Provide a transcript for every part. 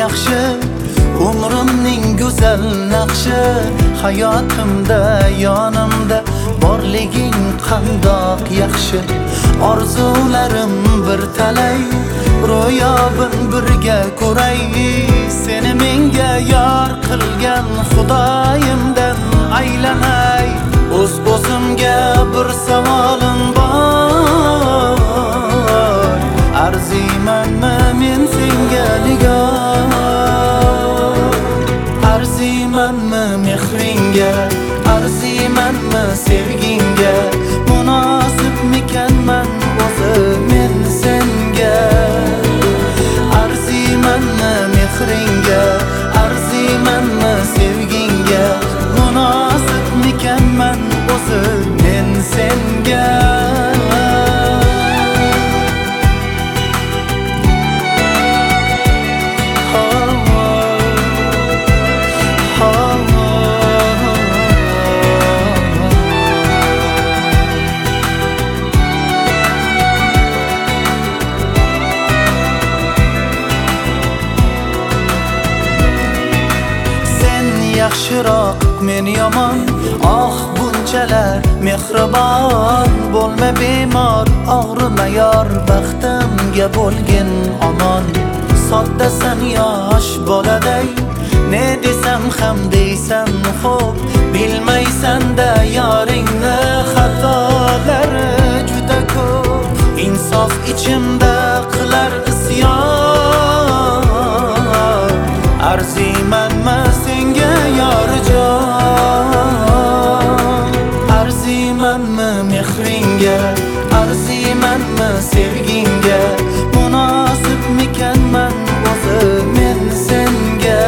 yaxshi, umrimning go'zal naqshi. Hayotimda yonimda borliging qandoq yaxshi. Orzularim bir talay, ro'yobim birga ko'ray. Seni menga yor qilgan Xudoyimdan aylanay. O'zimga bir savolim bor, arziymanmi men senga nigor? Arziymanmi mehringga, arziymanmi sevgingga? Munosibmikanman o'zi men senga? Arziymanmi mehringga, arziymanmi sevgingga? Munosibmikanman o'zi men senga? Yaxshiroq men yomon, bunchalar mehribon. Bo'lma bemor, og'rima yor, baxtimga bo'lgin omon. Soddasan yosh boladay, ne desam ham deysan xo'p. Bilmaysan-da yoringni xatolari juda ko'p. Insof ichimda qilar isyon, arziymanmi senga yorjon? Arziymanmi mehringga, arziymanmi sevgingga? Munosibmikanman o'zi men senga?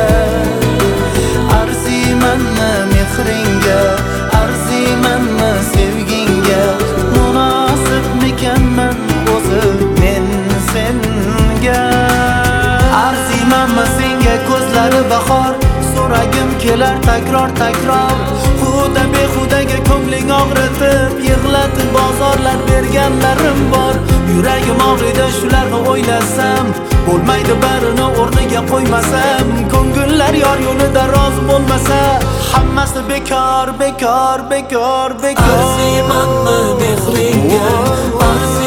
Arziymanmi mehringga, arziymanmi sevgingga? Munosibmikanman o'zi men senga? Arziymanmi senga ko'zlari bahor, so'ragim kelar takror. Xuda behudaga ko'ngling og'ritib, yig'latib bozorlar berganlarim bor. Yuragim og'riydi shularni o'ylasam, bo'lmaydi barini o'rniga qo'ymasam. Ko'ngillar yor yo'lida rozi bo'lmasa, hammasi bekor. Arziymanmi mehringga,